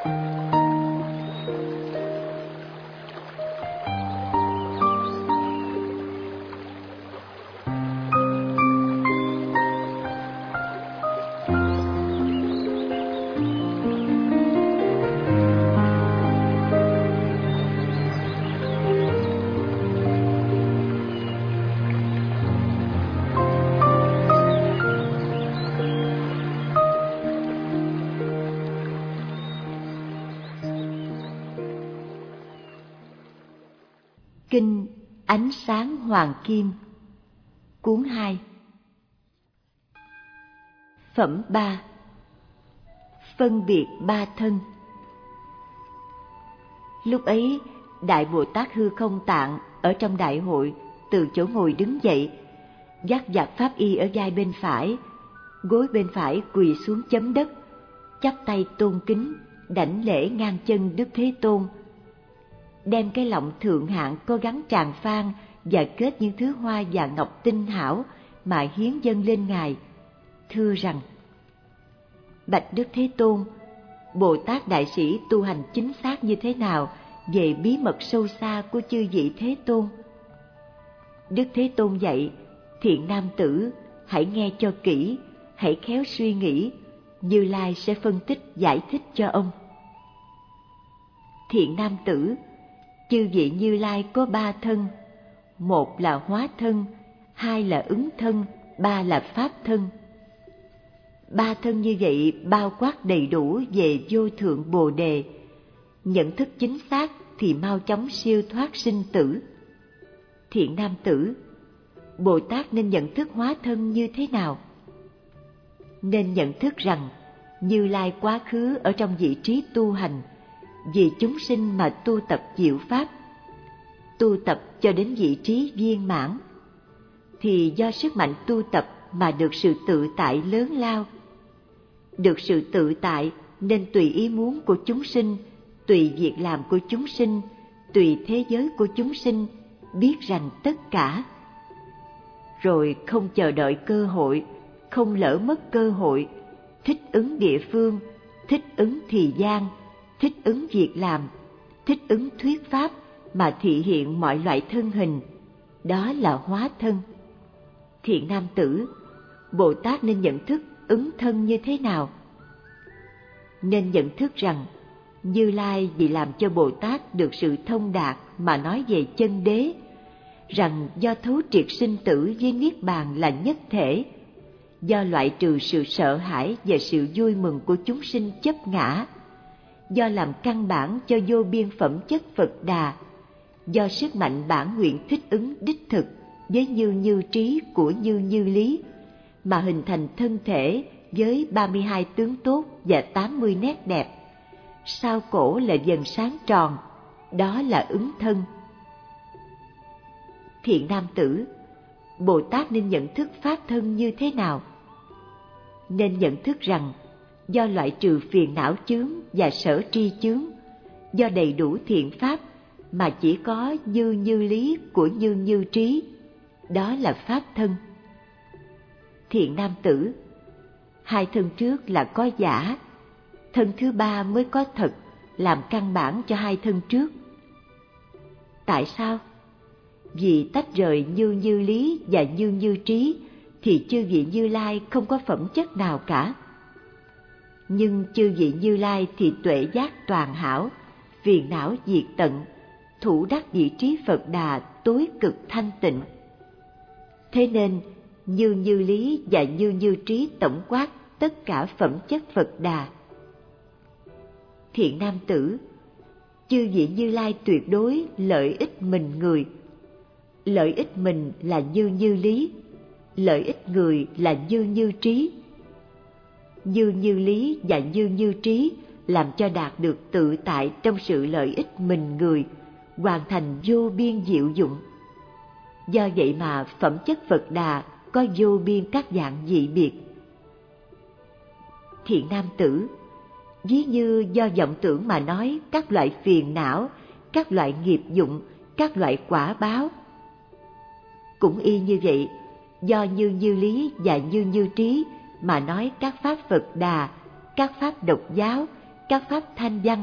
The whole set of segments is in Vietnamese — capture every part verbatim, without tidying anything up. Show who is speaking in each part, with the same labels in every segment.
Speaker 1: Kinh Ánh Sáng Hoàng Kim, Cuốn hai. Phẩm ba. Phân biệt ba thân. Lúc ấy, Đại Bồ Tát Hư Không Tạng ở trong đại hội từ chỗ ngồi đứng dậy, dắt vạt pháp y ở vai bên phải, gối bên phải quỳ xuống chấm đất, chắp tay tôn kính, đảnh lễ ngang chân Đức Thế Tôn, đem cái lọng thượng hạng có gắn tràng phan và kết những thứ hoa và ngọc tinh hảo mà hiến dâng lên Ngài, thưa rằng: Bạch Đức Thế Tôn, Bồ Tát Đại Sĩ tu hành chính xác như thế nào về bí mật sâu xa của chư vị Thế Tôn? Đức Thế Tôn dạy: Thiện nam tử, hãy nghe cho kỹ, hãy khéo suy nghĩ, Như Lai sẽ phân tích giải thích cho ông. Thiện nam tử, chư vị Như Lai có ba thân: một là hóa thân, hai là ứng thân, ba là pháp thân. Ba thân như vậy bao quát đầy đủ về vô thượng Bồ Đề. Nhận thức chính xác thì mau chóng siêu thoát sinh tử. Thiện nam tử, Bồ Tát nên nhận thức hóa thân như thế nào? Nên nhận thức rằng Như Lai quá khứ ở trong vị trí tu hành, vì chúng sinh mà tu tập diệu pháp, tu tập cho đến vị trí viên mãn, thì do sức mạnh tu tập mà được sự tự tại lớn lao. Được sự tự tại nên tùy ý muốn của chúng sinh, tùy việc làm của chúng sinh, tùy thế giới của chúng sinh, biết rành tất cả. Rồi không chờ đợi cơ hội, không lỡ mất cơ hội, thích ứng địa phương, thích ứng thời gian, thích ứng việc làm, thích ứng thuyết pháp mà thị hiện mọi loại thân hình. Đó là hóa thân. Thiện nam tử, Bồ Tát nên nhận thức ứng thân như thế nào? Nên nhận thức rằng Như Lai vì làm cho Bồ Tát được sự thông đạt mà nói về chân đế, rằng do thấu triệt sinh tử với niết bàn là nhất thể, do loại trừ sự sợ hãi và sự vui mừng của chúng sinh chấp ngã, do làm căn bản cho vô biên phẩm chất Phật Đà, do sức mạnh bản nguyện thích ứng đích thực với như như trí của như như lý, mà hình thành thân thể với ba mươi hai tướng tốt và tám mươi nét đẹp. Sao cổ là dần sáng tròn, đó là ứng thân. Thiện nam tử, Bồ Tát nên nhận thức pháp thân như thế nào? Nên nhận thức rằng do loại trừ phiền não chướng và sở tri chướng, do đầy đủ thiện pháp mà chỉ có như như lý của như như trí, đó là pháp thân. Thiện nam tử, hai thân trước là có giả, thân thứ ba mới có thật, làm căn bản cho hai thân trước. Tại sao? Vì tách rời như như lý và như như trí thì chư vị Như Lai không có phẩm chất nào cả. Nhưng chư vị Như Lai thì tuệ giác toàn hảo, phiền não diệt tận, thủ đắc vị trí Phật Đà tối cực thanh tịnh. Thế nên như như lý và như như trí tổng quát tất cả phẩm chất Phật Đà. Thiện nam tử, chư vị Như Lai tuyệt đối lợi ích mình người. Lợi ích mình là như như lý, lợi ích người là như như trí. Như như lý và như như trí làm cho đạt được tự tại trong sự lợi ích mình người, hoàn thành vô biên diệu dụng. Do vậy mà phẩm chất Phật Đà có vô biên các dạng dị biệt. Thiện nam tử, ví như do vọng tưởng mà nói các loại phiền não, các loại nghiệp dụng, các loại quả báo. Cũng y như vậy, do như như lý và như như trí mà nói các pháp Phật Đà, các pháp độc giáo, các pháp thanh văn.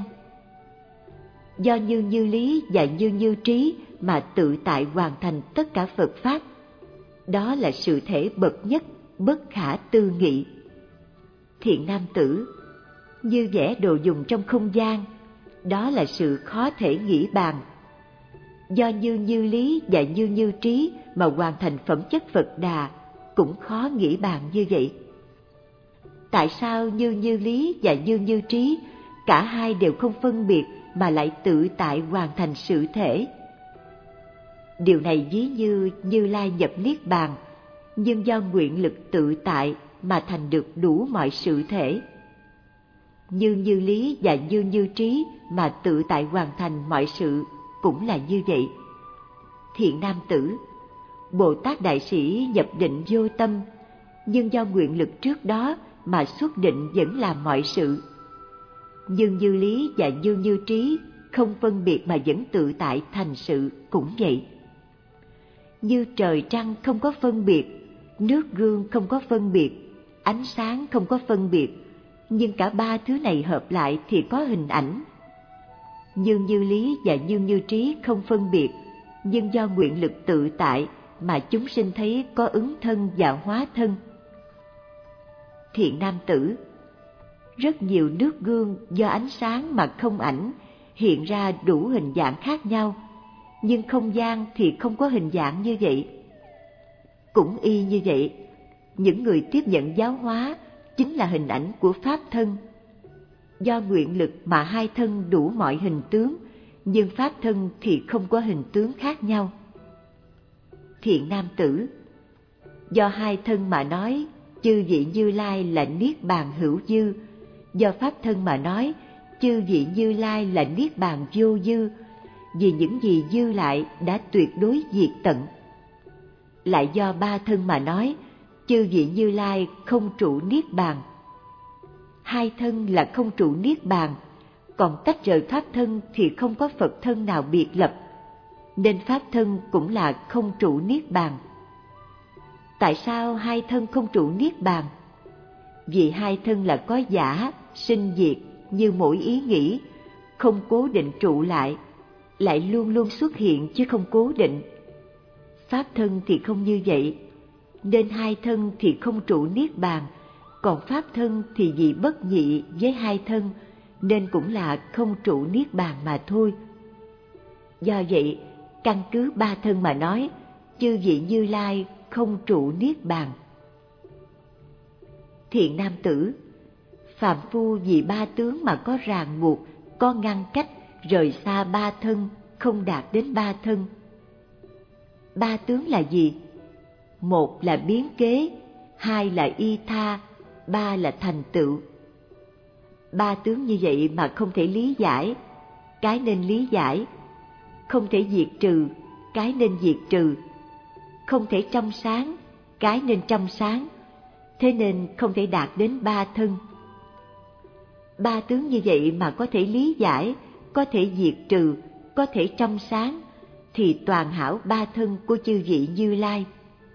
Speaker 1: Do như như lý và như như trí mà tự tại hoàn thành tất cả Phật pháp. Đó là sự thể bậc nhất, bất khả tư nghị. Thiện nam tử, như vẽ đồ dùng trong không gian, đó là sự khó thể nghĩ bàn. Do như như lý và như như trí mà hoàn thành phẩm chất Phật Đà, cũng khó nghĩ bàn như vậy. Tại sao như như lý và như như trí, cả hai đều không phân biệt mà lại tự tại hoàn thành sự thể? Điều này ví như Như Lai nhập niết bàn, nhưng do nguyện lực tự tại mà thành được đủ mọi sự thể. Như như lý và như như trí mà tự tại hoàn thành mọi sự cũng là như vậy. Thiện nam tử, Bồ Tát Đại Sĩ nhập định vô tâm, nhưng do nguyện lực trước đó mà xuất định vẫn làm mọi sự. Như như lý và như như trí không phân biệt mà vẫn tự tại thành sự cũng vậy. Như trời trăng không có phân biệt, nước gương không có phân biệt, ánh sáng không có phân biệt, nhưng cả ba thứ này hợp lại thì có hình ảnh. Như như lý và như như trí không phân biệt, nhưng do nguyện lực tự tại mà chúng sinh thấy có ứng thân và hóa thân. Thiện nam tử, rất nhiều nước gương do ánh sáng mà không ảnh hiện ra đủ hình dạng khác nhau, nhưng không gian thì không có hình dạng như vậy. Cũng y như vậy, những người tiếp nhận giáo hóa chính là hình ảnh của pháp thân. Do nguyện lực mà hai thân đủ mọi hình tướng, nhưng pháp thân thì không có hình tướng khác nhau. Thiện nam tử, do hai thân mà nói, chư vị Như Lai là niết bàn hữu dư, do pháp thân mà nói, chư vị Như Lai là niết bàn vô dư, vì những gì dư lại đã tuyệt đối diệt tận. Lại do ba thân mà nói, chư vị Như Lai không trụ niết bàn. Hai thân là không trụ niết bàn, còn tách rời pháp thân thì không có Phật thân nào biệt lập, nên pháp thân cũng là không trụ niết bàn. Tại sao hai thân không trụ niết bàn? Vì hai thân là có giả, sinh diệt như mỗi ý nghĩ, không cố định trụ lại, lại luôn luôn xuất hiện chứ không cố định. Pháp thân thì không như vậy, nên hai thân thì không trụ niết bàn, còn pháp thân thì vì bất nhị với hai thân, nên cũng là không trụ niết bàn mà thôi. Do vậy, căn cứ ba thân mà nói, chư vị Như Lai không trụ niết bàn. Thiện nam tử, phàm phu vì ba tướng mà có ràng buộc, có ngăn cách, rời xa ba thân, không đạt đến ba thân. Ba tướng là gì? Một là biến kế, hai là y tha, ba là thành tựu. Ba tướng như vậy mà không thể lý giải, cái nên lý giải. Không thể diệt trừ, cái nên diệt trừ. Không thể trong sáng, cái nên trong sáng. Thế nên không thể đạt đến ba thân. Ba tướng như vậy mà có thể lý giải, có thể diệt trừ, có thể trong sáng, thì toàn hảo ba thân của chư vị Như Lai.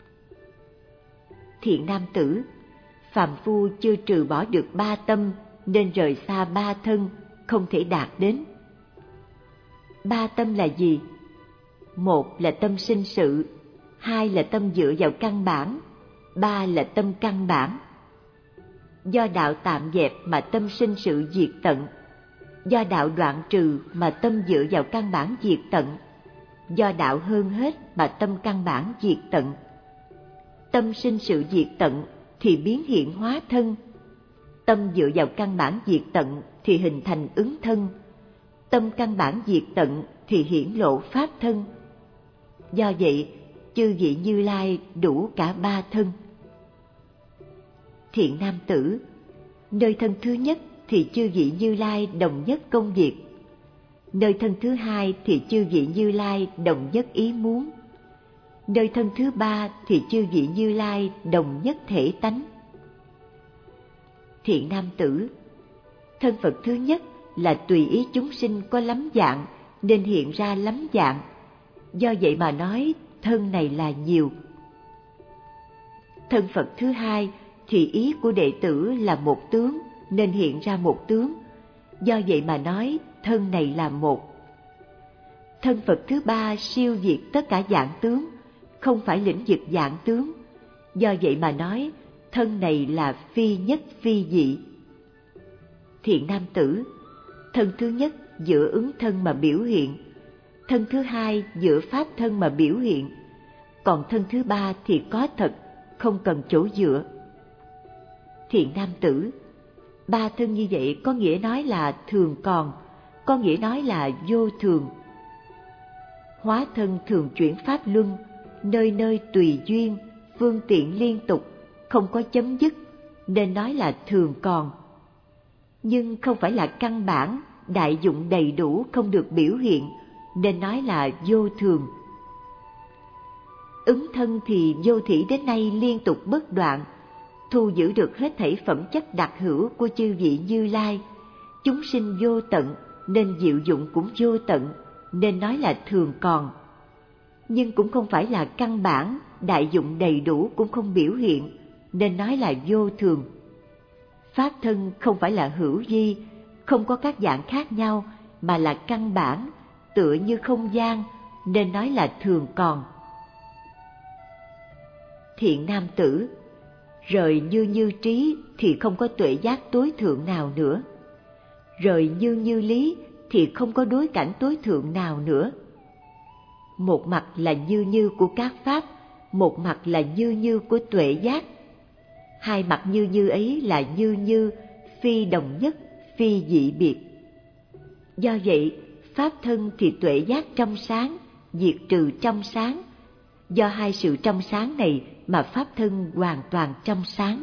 Speaker 1: Thiện nam tử, phàm phu chưa trừ bỏ được ba tâm, nên rời xa ba thân, không thể đạt đến. Ba tâm là gì? Một là tâm sinh sự, hai là tâm dựa vào căn bản, ba là tâm căn bản. Do đạo tạm dẹp mà tâm sinh sự diệt tận, do đạo đoạn trừ mà tâm dựa vào căn bản diệt tận, do đạo hơn hết mà tâm căn bản diệt tận. Tâm sinh sự diệt tận thì biến hiện hóa thân, tâm dựa vào căn bản diệt tận thì hình thành ứng thân, tâm căn bản diệt tận thì hiển lộ pháp thân. Do vậy, chư vị Như Lai đủ cả ba thân. Thiện nam tử, nơi thân thứ nhất thì chư vị Như Lai đồng nhất công việc, nơi thân thứ hai thì chư vị Như Lai đồng nhất ý muốn, nơi thân thứ ba thì chư vị Như Lai đồng nhất thể tánh. Thiện nam tử, thân Phật thứ nhất là tùy ý chúng sinh có lắm dạng nên hiện ra lắm dạng, do vậy mà nói thân này là nhiều. Thân Phật thứ hai thì ý của đệ tử là một tướng nên hiện ra một tướng, Do vậy mà nói thân này là một. Thân Phật thứ ba siêu diệt tất cả dạng tướng, không phải lĩnh vực dạng tướng. Do vậy mà nói thân này là phi nhất phi dị. Thiện nam tử, thân thứ nhất dựa ứng thân mà biểu hiện, thân thứ hai dựa pháp thân mà biểu hiện, còn thân thứ ba thì có thật, không cần chỗ dựa. Thiện nam tử, ba thân như vậy có nghĩa nói là thường còn, có nghĩa nói là vô thường. Hóa thân thường chuyển pháp luân, nơi nơi tùy duyên, phương tiện liên tục, không có chấm dứt, nên nói là thường còn. Nhưng không phải là căn bản, đại dụng đầy đủ không được biểu hiện, nên nói là vô thường. Ứng thân thì vô thỉ đến nay liên tục bất đoạn, thu giữ được hết thảy phẩm chất đặc hữu của chư vị Như Lai. Chúng sinh vô tận, nên diệu dụng cũng vô tận, nên nói là thường còn. Nhưng cũng không phải là căn bản, đại dụng đầy đủ cũng không biểu hiện, nên nói là vô thường. Pháp thân không phải là hữu vi, không có các dạng khác nhau, mà là căn bản, tựa như không gian, nên nói là thường còn. Thiện nam tử, rời như như trí thì không có tuệ giác tối thượng nào nữa. Rời như như lý thì không có đối cảnh tối thượng nào nữa. Một mặt là như như của các pháp, một mặt là như như của tuệ giác. Hai mặt như như ấy là như như, phi đồng nhất, phi dị biệt. Do vậy, pháp thân thì tuệ giác trong sáng, diệt trừ trong sáng. Do hai sự trong sáng này mà pháp thân hoàn toàn trong sáng.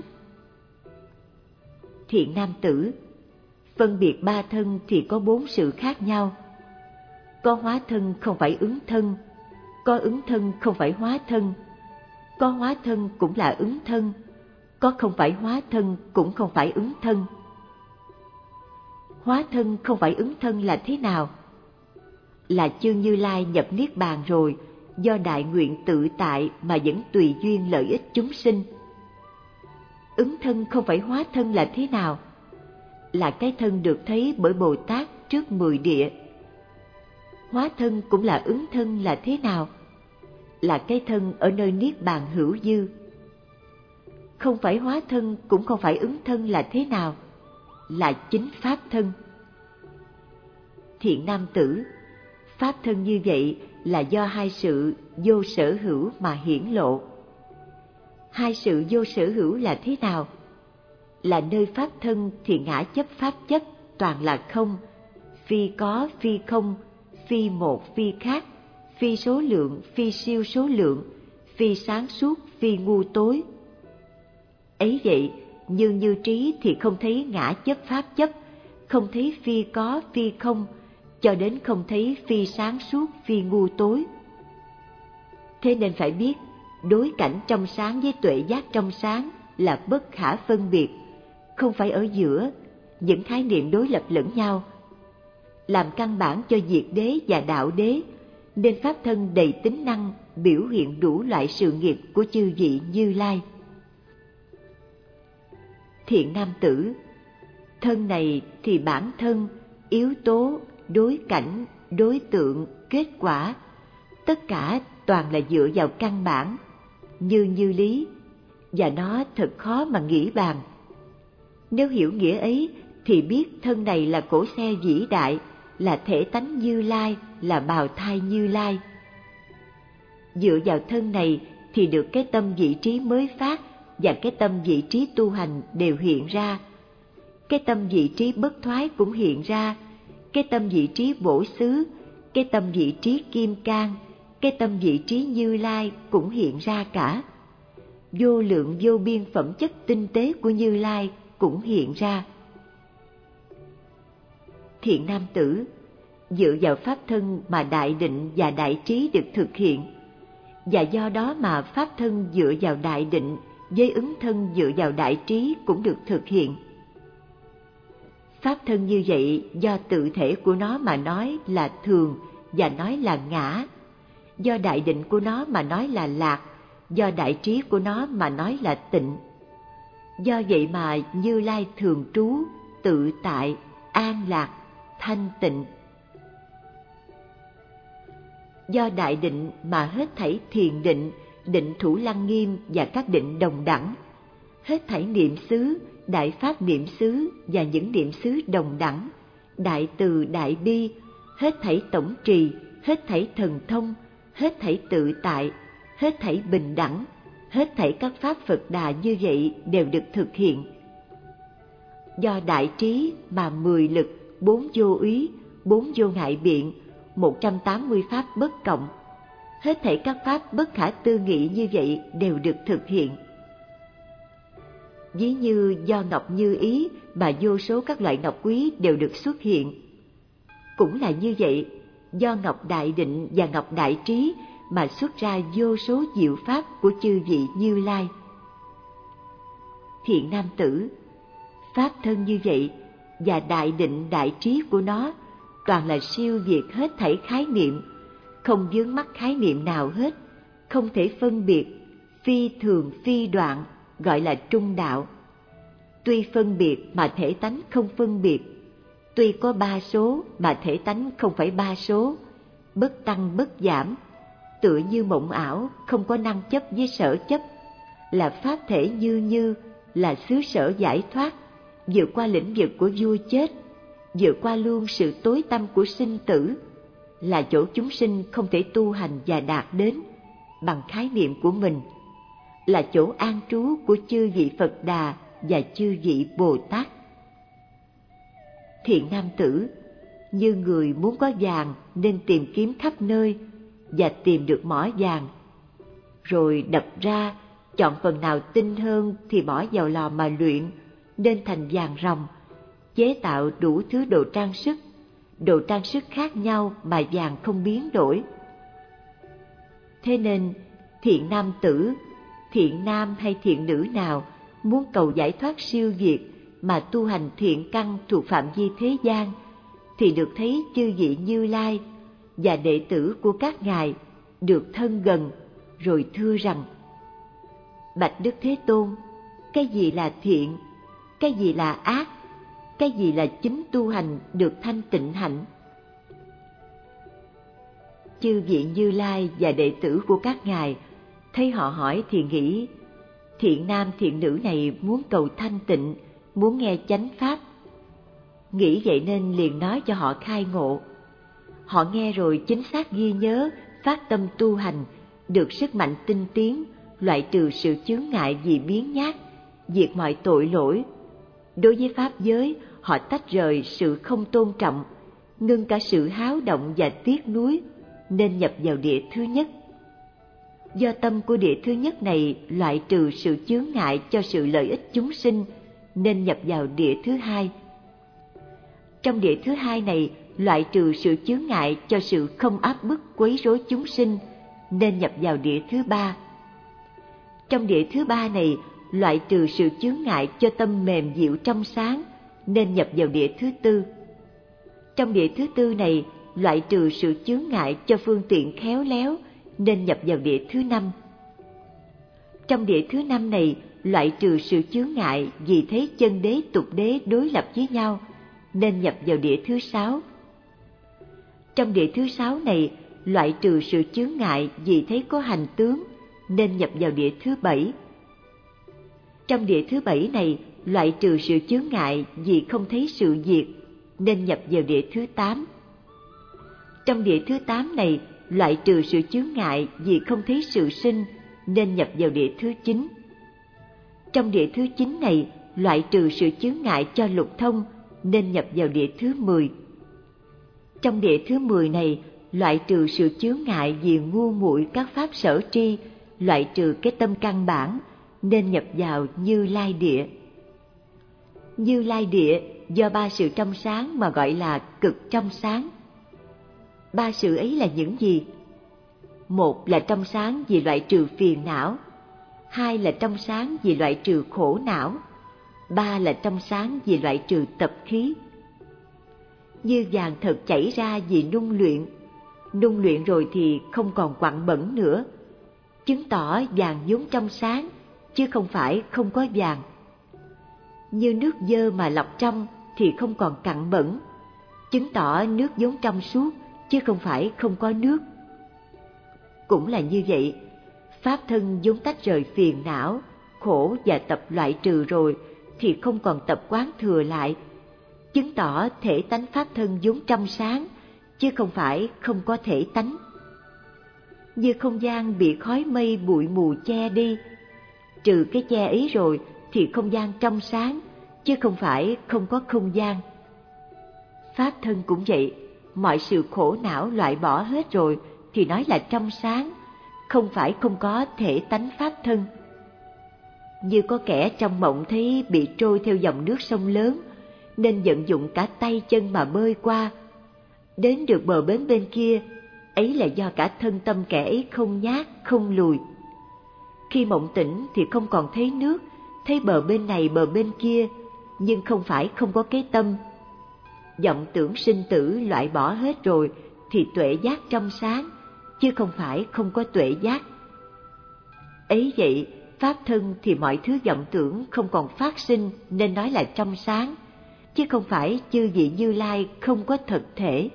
Speaker 1: Thiện nam tử, phân biệt ba thân thì có bốn sự khác nhau. Có hóa thân không phải ứng thân, có ứng thân không phải hóa thân, có hóa thân cũng là ứng thân, có không phải hóa thân cũng không phải ứng thân. Hóa thân không phải ứng thân là thế nào? Là chư Như Lai nhập Niết Bàn rồi, do đại nguyện tự tại mà vẫn tùy duyên lợi ích chúng sinh. Ứng thân không phải hóa thân là thế nào? Là cái thân được thấy bởi Bồ Tát trước mười địa. Hóa thân cũng là ứng thân là thế nào? Là cái thân ở nơi Niết Bàn hữu dư. Không phải hóa thân cũng không phải ứng thân là thế nào? Là chính pháp thân. Thiện nam tử, pháp thân như vậy là do hai sự vô sở hữu mà hiển lộ. Hai sự vô sở hữu là thế nào? Là nơi pháp thân thì ngã chấp pháp chấp toàn là không, phi có phi không, phi một phi khác, phi số lượng phi siêu số lượng, phi sáng suốt phi ngu tối. Ấy vậy, như như trí thì không thấy ngã chấp pháp chấp, không thấy phi có phi không, cho đến không thấy phi sáng suốt phi ngu tối. Thế nên phải biết, đối cảnh trong sáng với tuệ giác trong sáng là bất khả phân biệt, không phải ở giữa, những khái niệm đối lập lẫn nhau. Làm căn bản cho diệt đế và đạo đế, nên pháp thân đầy tính năng biểu hiện đủ loại sự nghiệp của chư vị Như Lai. Thiện nam tử, thân này thì bản thân, yếu tố, đối cảnh, đối tượng, kết quả, tất cả toàn là dựa vào căn bản, như như lý, và nó thật khó mà nghĩ bàn. Nếu hiểu nghĩa ấy thì biết thân này là cỗ xe vĩ đại, là thể tánh Như Lai, là bào thai Như Lai. Dựa vào thân này thì được cái tâm vị trí mới phát và cái tâm vị trí tu hành đều hiện ra. Cái tâm vị trí bất thoái cũng hiện ra, cái tâm vị trí bổ xứ, cái tâm vị trí kim cang, cái tâm vị trí Như Lai cũng hiện ra cả. Vô lượng vô biên phẩm chất tinh tế của Như Lai cũng hiện ra. Thiện nam tử, dựa vào pháp thân mà đại định và đại trí được thực hiện, và do đó mà pháp thân dựa vào đại định với ứng thân dựa vào đại trí cũng được thực hiện. Pháp thân như vậy do tự thể của nó mà nói là thường và nói là ngã, do đại định của nó mà nói là lạc, do đại trí của nó mà nói là tịnh. Do vậy mà Như Lai thường trú, tự tại, an lạc, thanh tịnh. Do đại định mà hết thảy thiền định, định thủ lăng nghiêm và các định đồng đẳng, hết thảy niệm xứ, đại pháp niệm xứ và những niệm xứ đồng đẳng, đại từ đại bi, hết thảy tổng trì, hết thảy thần thông, hết thảy tự tại, hết thảy bình đẳng, hết thảy các pháp Phật Đà như vậy đều được thực hiện. Do đại trí mà mười lực, bốn vô úy, bốn vô ngại biện, một trăm tám mươi pháp bất cộng, hết thảy các pháp bất khả tư nghị như vậy đều được thực hiện. Ví như do ngọc như ý mà vô số các loại ngọc quý đều được xuất hiện. Cũng là như vậy, do ngọc đại định và ngọc đại trí mà xuất ra vô số diệu pháp của chư vị Như Lai. Thiện nam tử, pháp thân như vậy và đại định đại trí của nó toàn là siêu việt hết thảy khái niệm, không vướng mắc khái niệm nào hết, không thể phân biệt, phi thường phi đoạn, gọi là trung đạo. Tuy phân biệt mà thể tánh không phân biệt, tuy có ba số mà thể tánh không phải ba số, bất tăng bất giảm, tựa như mộng ảo, không có năng chấp với sở chấp, là pháp thể như như, là xứ sở giải thoát, vượt qua lĩnh vực của vua chết, vượt qua luôn sự tối tăm của sinh tử, là chỗ chúng sinh không thể tu hành và đạt đến bằng khái niệm của mình, là chỗ an trú của chư vị Phật Đà và chư vị Bồ Tát. Thiện nam tử, như người muốn có vàng nên tìm kiếm khắp nơi và tìm được mỏ vàng, rồi đập ra, chọn phần nào tinh hơn thì bỏ vào lò mà luyện, nên thành vàng ròng, chế tạo đủ thứ đồ trang sức, đồ trang sức khác nhau mà vàng không biến đổi. Thế nên, thiện nam tử, thiện nam hay thiện nữ nào muốn cầu giải thoát siêu việt mà tu hành thiện căn thuộc phạm vi thế gian, thì được thấy chư vị Như Lai và đệ tử của các ngài được thân gần, rồi thưa rằng: Bạch Đức Thế Tôn, cái gì là thiện, cái gì là ác, cái gì là chính tu hành được thanh tịnh hạnh? Chư vị Như Lai và đệ tử của các ngài thấy họ hỏi thì nghĩ, thiện nam thiện nữ này muốn cầu thanh tịnh, muốn nghe chánh pháp. Nghĩ vậy nên liền nói cho họ khai ngộ. Họ nghe rồi chính xác ghi nhớ, phát tâm tu hành, được sức mạnh tinh tiến, loại trừ sự chướng ngại vì biến nhát, diệt mọi tội lỗi. Đối với pháp giới, họ tách rời sự không tôn trọng, ngưng cả sự háo động và tiếc nuối, nên nhập vào địa thứ nhất. Do tâm của địa thứ nhất này loại trừ sự chướng ngại cho sự lợi ích chúng sinh, nên nhập vào địa thứ hai. Trong địa thứ hai này loại trừ sự chướng ngại cho sự không áp bức quấy rối chúng sinh, nên nhập vào địa thứ ba. Trong địa thứ ba này loại trừ sự chướng ngại cho tâm mềm dịu trong sáng, nên nhập vào địa thứ tư. Trong địa thứ tư này loại trừ sự chướng ngại cho phương tiện khéo léo, nên nhập vào địa thứ năm. Trong địa thứ năm này loại trừ sự chướng ngại vì thấy chân đế tục đế đối lập với nhau, nên nhập vào địa thứ sáu. Trong địa thứ sáu này loại trừ sự chướng ngại vì thấy có hành tướng, nên nhập vào địa thứ bảy. Trong địa thứ bảy này loại trừ sự chướng ngại vì không thấy sự diệt, nên nhập vào địa thứ tám. Trong địa thứ tám này loại trừ sự chướng ngại vì không thấy sự sinh, nên nhập vào địa thứ chín. Trong địa thứ chín này loại trừ sự chướng ngại cho lục thông, nên nhập vào địa thứ mười. Trong địa thứ mười này loại trừ sự chướng ngại vì ngu muội các pháp sở tri, loại trừ cái tâm căn bản, nên nhập vào Như Lai địa. Như Lai địa do ba sự trong sáng mà gọi là cực trong sáng. Ba sự ấy là những gì? Một là trong sáng vì loại trừ phiền não, hai là trong sáng vì loại trừ khổ não, ba là trong sáng vì loại trừ tập khí. Như vàng thật chảy ra vì nung luyện, nung luyện rồi thì không còn quặn bẩn nữa, chứng tỏ vàng vốn trong sáng, chứ không phải không có vàng. Như nước dơ mà lọc trong thì không còn cặn bẩn, chứng tỏ nước vốn trong suốt chứ không phải không có nước. Cũng là như vậy, pháp thân vốn tách rời phiền não, khổ và tập loại trừ rồi thì không còn tập quán thừa lại, chứng tỏ thể tánh pháp thân vốn trong sáng chứ không phải không có thể tánh. Như không gian bị khói mây bụi mù che đi, trừ cái che ấy rồi thì không gian trong sáng chứ không phải không có không gian. Pháp thân cũng vậy, mọi sự khổ não loại bỏ hết rồi thì nói là trong sáng, không phải không có thể tánh pháp thân. Như có kẻ trong mộng thấy bị trôi theo dòng nước sông lớn, nên vận dụng cả tay chân mà bơi qua. Đến được bờ bến bên kia, ấy là do cả thân tâm kẻ ấy không nhát, không lùi. Khi mộng tỉnh thì không còn thấy nước, thấy bờ bên này bờ bên kia, nhưng không phải không có cái tâm. Vọng tưởng sinh tử loại bỏ hết rồi thì tuệ giác trong sáng, chứ không phải không có tuệ giác. Ấy vậy, pháp thân thì mọi thứ vọng tưởng không còn phát sinh nên nói là trong sáng, chứ không phải chư vị Như Lai không có thực thể.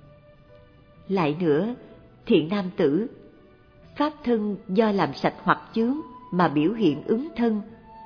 Speaker 1: Lại nữa, thiện nam tử, pháp thân do làm sạch hoặc chướng mà biểu hiện ứng thân,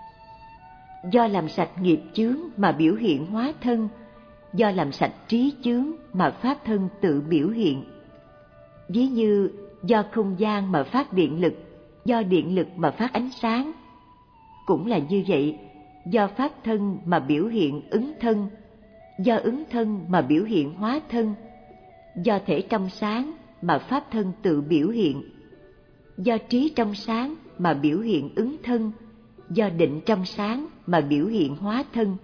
Speaker 1: do làm sạch nghiệp chướng mà biểu hiện hóa thân, do làm sạch trí chướng mà pháp thân tự biểu hiện. Ví như do không gian mà phát điện lực, do điện lực mà phát ánh sáng. Cũng là như vậy, do pháp thân mà biểu hiện ứng thân, do ứng thân mà biểu hiện hóa thân, do thể trong sáng mà pháp thân tự biểu hiện, do trí trong sáng mà biểu hiện ứng thân, do định trong sáng mà biểu hiện hóa thân.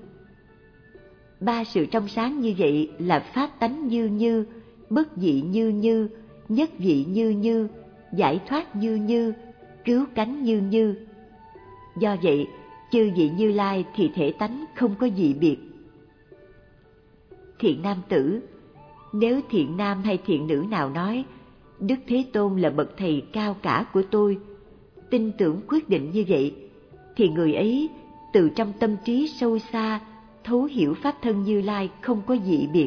Speaker 1: Ba sự trong sáng như vậy là pháp tánh như như, bất dị như như, nhất vị như như, giải thoát như như, cứu cánh như như. Do vậy, chư vị Như Lai thì thể tánh không có dị biệt. Thiện nam tử, nếu thiện nam hay thiện nữ nào nói Đức Thế Tôn là bậc thầy cao cả của tôi, tin tưởng quyết định như vậy, thì người ấy từ trong tâm trí sâu xa thấu hiểu pháp thân Như Lai không có dị biệt.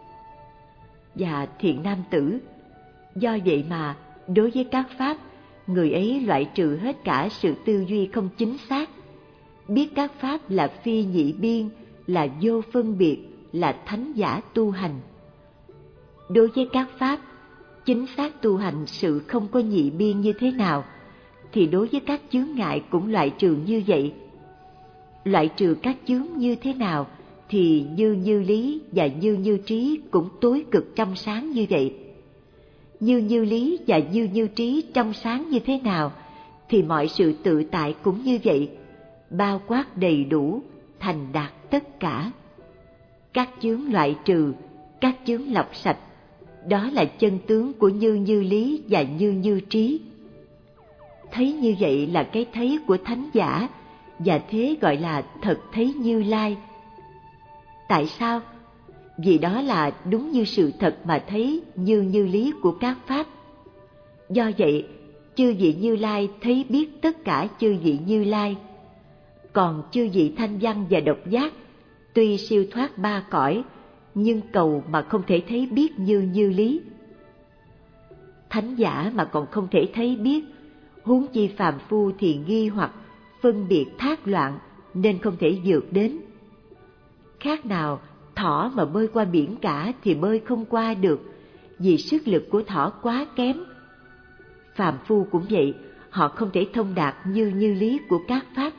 Speaker 1: Và thiện nam tử, do vậy mà đối với các pháp, người ấy loại trừ hết cả sự tư duy không chính xác, biết các pháp là phi nhị biên, là vô phân biệt, là thánh giả tu hành. Đối với các pháp, chính xác tu hành sự không có nhị biên như thế nào, thì đối với các chướng ngại cũng loại trừ như vậy. Loại trừ các chướng như thế nào, thì như như lý và như như trí cũng tối cực trong sáng như vậy. Như như lý và như như trí trong sáng như thế nào, thì mọi sự tự tại cũng như vậy, bao quát đầy đủ, thành đạt tất cả. Các chướng loại trừ, các chướng lọc sạch, đó là chân tướng của như như lý và như như trí. Thấy như vậy là cái thấy của thánh giả, và thế gọi là thật thấy Như Lai. Tại sao? Vì đó là đúng như sự thật mà thấy như như lý của các pháp. Do vậy, chư vị Như Lai thấy biết tất cả chư vị Như Lai. Còn chư vị thanh văn và độc giác, tuy siêu thoát ba cõi, nhưng cầu mà không thể thấy biết như như lý. Thánh giả mà còn không thể thấy biết, huống chi phàm phu thì nghi hoặc, phân biệt thác loạn, nên không thể vượt đến. Khác nào thỏ mà bơi qua biển cả thì bơi không qua được, vì sức lực của thỏ quá kém. Phàm phu cũng vậy, họ không thể thông đạt như như lý của các pháp.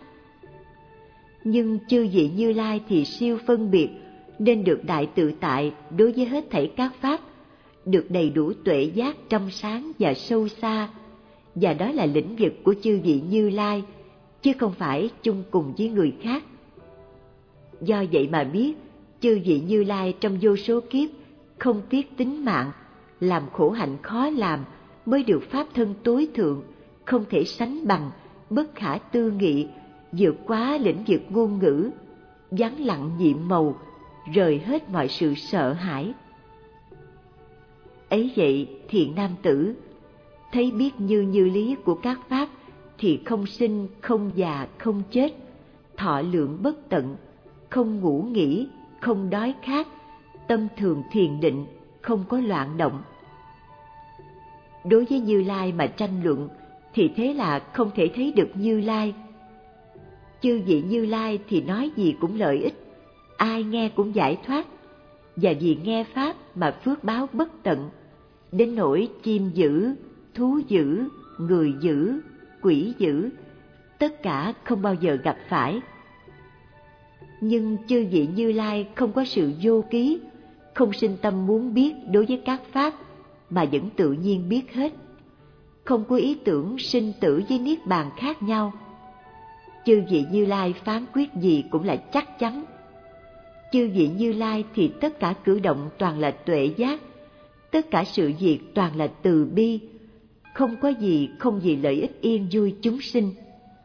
Speaker 1: Nhưng chư vị Như Lai thì siêu phân biệt, nên được đại tự tại đối với hết thảy các pháp, được đầy đủ tuệ giác trong sáng và sâu xa, và đó là lĩnh vực của chư vị Như Lai, chứ không phải chung cùng với người khác. Do vậy mà biết, chư vị Như Lai trong vô số kiếp không tiếc tính mạng, làm khổ hạnh khó làm, mới được pháp thân tối thượng, không thể sánh bằng, bất khả tư nghị, vượt quá lĩnh vực ngôn ngữ, vắng lặng nhiệm màu, rời hết mọi sự sợ hãi. Ấy vậy, thiện nam tử, thấy biết như như lý của các pháp thì không sinh, không già, không chết, thọ lượng bất tận, không ngủ nghỉ, không đói khát, tâm thường thiền định, không có loạn động. Đối với Như Lai mà tranh luận thì thế là không thể thấy được Như Lai. Chư vị Như Lai thì nói gì cũng lợi ích, ai nghe cũng giải thoát, và vì nghe pháp mà phước báo bất tận, đến nỗi chim dữ, thú dữ, người dữ, quỷ dữ, tất cả không bao giờ gặp phải. Nhưng chư vị Như Lai không có sự vô ký, không sinh tâm muốn biết đối với các pháp, mà vẫn tự nhiên biết hết, không có ý tưởng sinh tử với niết bàn khác nhau. Chư vị Như Lai phán quyết gì cũng là chắc chắn. Chư vị Như Lai thì tất cả cử động toàn là tuệ giác, tất cả sự việc toàn là từ bi, không có gì không vì lợi ích yên vui chúng sinh.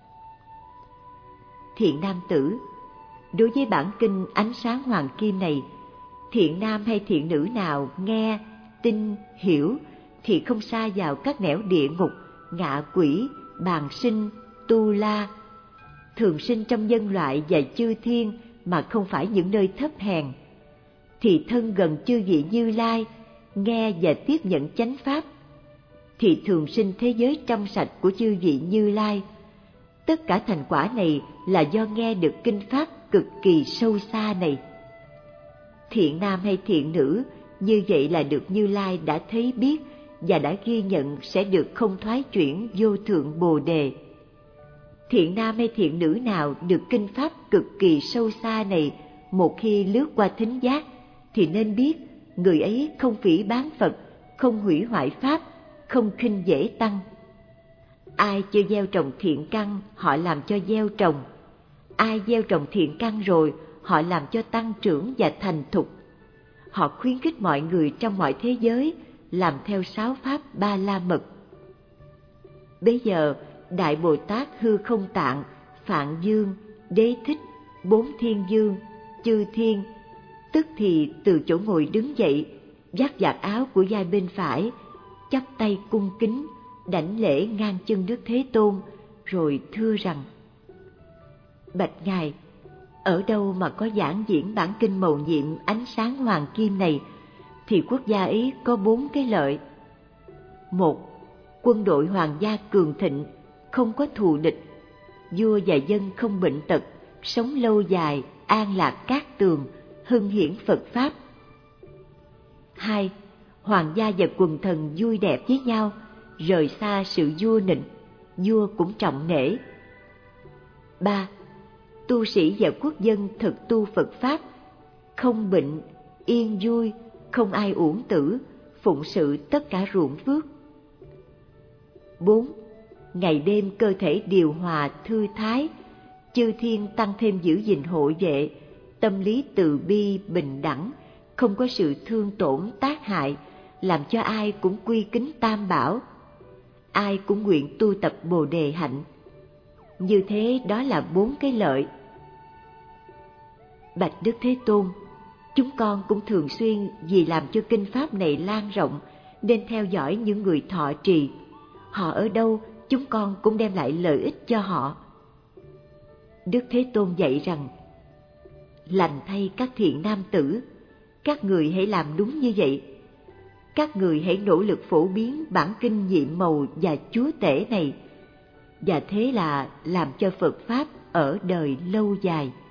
Speaker 1: Thiện nam tử, đối với bản kinh Ánh Sáng Hoàng Kim này, thiện nam hay thiện nữ nào nghe, tin, hiểu thì không sa vào các nẻo địa ngục, ngạ quỷ, bàn sinh, tu la, thường sinh trong nhân loại và chư thiên mà không phải những nơi thấp hèn, thì thân gần chư vị Như Lai, nghe và tiếp nhận chánh pháp, thì thường sinh thế giới trong sạch của chư vị Như Lai. Tất cả thành quả này là do nghe được kinh pháp cực kỳ sâu xa này. Thiện nam hay thiện nữ, như vậy là được Như Lai đã thấy biết và đã ghi nhận sẽ được không thoái chuyển vô thượng Bồ Đề. Thiện nam hay thiện nữ nào được kinh pháp cực kỳ sâu xa này, một khi lướt qua thính giác, thì nên biết người ấy không phỉ báng Phật, không hủy hoại pháp, không khinh dễ tăng. Ai chưa gieo trồng thiện căn, họ làm cho gieo trồng. Ai gieo trồng thiện căn rồi, họ làm cho tăng trưởng và thành thục. Họ khuyến khích mọi người trong mọi thế giới làm theo sáu pháp ba la mật. Bây giờ, Đại Bồ Tát Hư Không Tạng, Phạn Dương, Đế Thích, Bốn Thiên Dương, Chư Thiên, tức thì từ chỗ ngồi đứng dậy, vắt vạt áo của vai bên phải, chắp tay cung kính, đảnh lễ ngang chân Đức Thế Tôn, rồi thưa rằng: Bạch Ngài, ở đâu mà có giảng diễn bản kinh mầu nhiệm Ánh Sáng Hoàng Kim này, thì quốc gia ấy có bốn cái lợi. Một, quân đội hoàng gia cường thịnh, không có thù địch, vua và dân không bệnh tật, sống lâu dài, an lạc cát tường, hưng hiển Phật Pháp. Hai, hoàng gia và quần thần vui đẹp với nhau, rời xa sự vua nịnh, vua cũng trọng nể. Ba, tu sĩ và quốc dân thực tu Phật Pháp, không bệnh, yên vui, không ai uổng tử, phụng sự tất cả ruộng phước. Bốn, ngày đêm cơ thể điều hòa thư thái, chư thiên tăng thêm giữ gìn hộ vệ, tâm lý từ bi bình đẳng, không có sự thương tổn tác hại, làm cho ai cũng quy kính Tam Bảo, ai cũng nguyện tu tập Bồ Đề hạnh. Như thế đó là bốn cái lợi. Bạch Đức Thế Tôn, chúng con cũng thường xuyên vì làm cho kinh pháp này lan rộng nên theo dõi những người thọ trì. Họ ở đâu, chúng con cũng đem lại lợi ích cho họ. Đức Thế Tôn dạy rằng: Lành thay các thiện nam tử, các người hãy làm đúng như vậy. Các người hãy nỗ lực phổ biến bản kinh nhiệm màu và chúa tể này, và thế là làm cho Phật Pháp ở đời lâu dài.